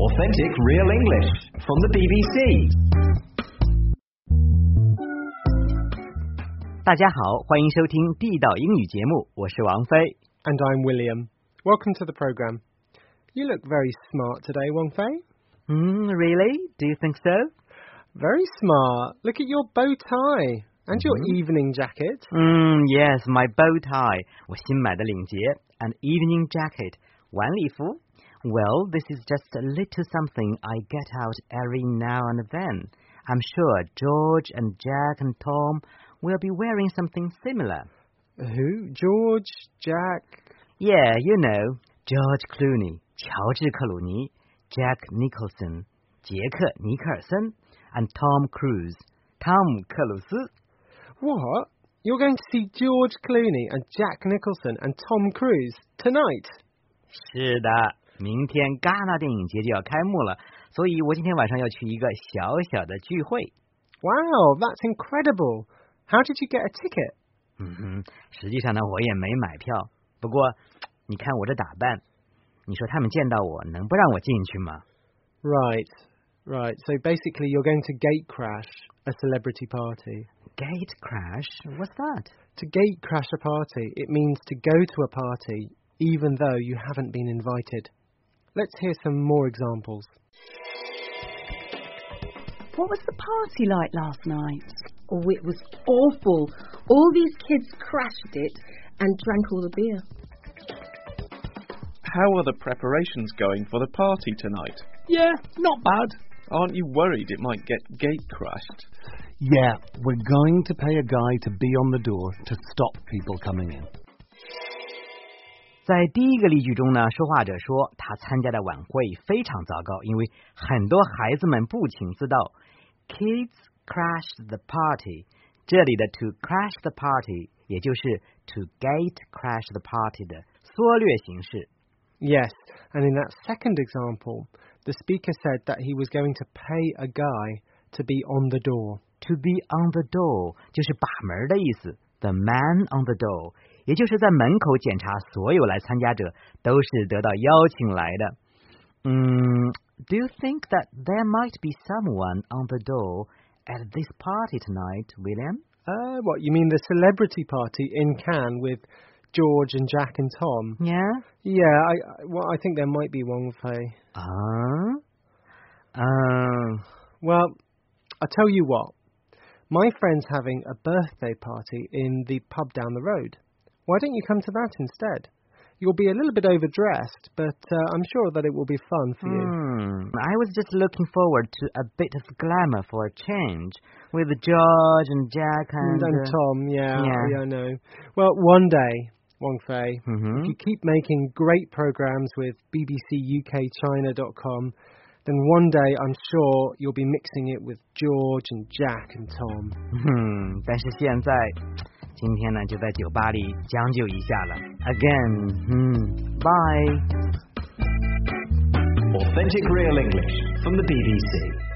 Authentic Real English from the BBC. 大家好，欢迎收听地道英语节目，我是王菲。 And I'm William. Welcome to the program. You look very smart today, Wang Fei. Really? Do you think so? Very smart. Look at your bow tie and your evening jacket. Yes, my bow tie. 我新买的领结 and evening jacket. 晚礼服 Well, this is just a little something I get out every now and then. I'm sure George and Jack and Tom will be wearing something similar. Who? George? Jack? Yeah, you know, George Clooney, 乔治克鲁尼 Jack Nicholson, 杰克尼克尔森 and Tom Cruise, 汤姆克鲁斯 What? You're going to see George Clooney and Jack Nicholson and Tom Cruise tonight? 是的，明天戛纳电影节就要开幕了，所以我今天晚上要去一个小小的聚会。 Wow, that's incredible. How did you get a ticket? 实际上呢，我也没买票。不过，你看我这打扮，你说他们见到我能不让我进去吗？ Right. So basically you're going to gate crash a celebrity party. Gate crash? What's that? To gate crash a party, it means to go to a party even though you haven't been invited. Let's hear some more examples. What was the party like last night? Oh, it was awful. All these kids crashed it and drank all the beer. How are the preparations going for the party tonight? Yeah, not bad. Aren't you worried it might get gate crashed? Yeah, we're going to pay a guy to be on the door to stop people coming in. 在第一个例句中呢，说话者说他参加的晚会非常糟糕，因为很多孩子们不请自到。Kids crashed the party. 这里的 to crash the party 也就是 to gate crash the party 的缩略形式。 Yes, and in that second example, the speaker said that he was going to pay a guy to be on the door. To be on the door 就是把门的意思。The man on the door 也就是在门口检查所有来参加者都是得到邀请来的。Do you think that there might be someone on the door at this party tonight, William? What, you mean the celebrity party in Cannes with George and Jack and Tom? Yeah? Yeah, I think there might be Wang Fei. Well, I'll tell you what. My friend's having a birthday party in the pub down the road. Why don't you come to that instead? You'll be a little bit overdressed, but I'm sure that it will be fun for you. I was just looking forward to a bit of glamour for a change with George and Jack and Tom, yeah, I know. Well, one day, Wang Fei, if you keep making great programs with bbcukchina.com, then one day I'm sure you'll be mixing it with George and Jack and Tom. 但是现在今天呢就在酒吧里将就一下了。Again, bye. Authentic Real English from the BBC.